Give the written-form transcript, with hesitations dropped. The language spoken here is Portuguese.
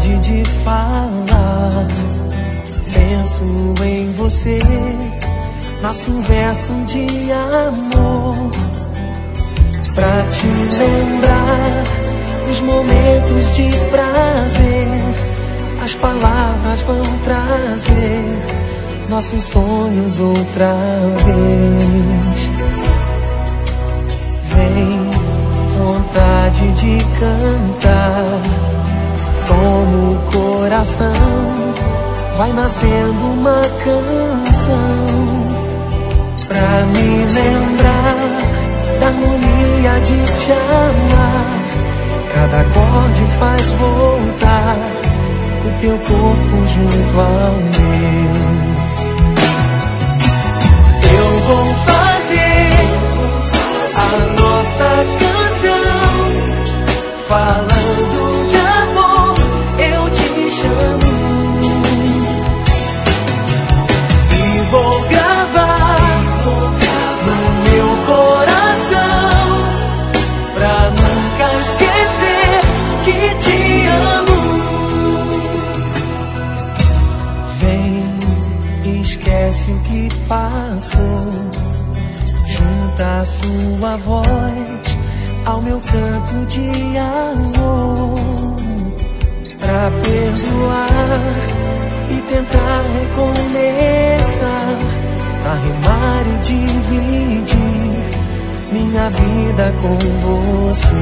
vontade de falar. Penso em você, nasce um verso de amor pra te lembrar dos momentos de prazer. As palavras vão trazer nossos sonhos outra vez. Vem vontade de cantar, como o coração vai nascendo uma canção pra me lembrar da harmonia de te amar. Cada acorde faz voltar o teu corpo junto ao meu. Eu vou fazer a nossa canção, falando de amor, eu te chamo. E vou gravar no meu coração, pra nunca esquecer que te amo. Vem, esquece o que passou, junta a sua voz ao meu canto de amor, pra perdoar e tentar recomeçar, pra rimar e dividir minha vida com você.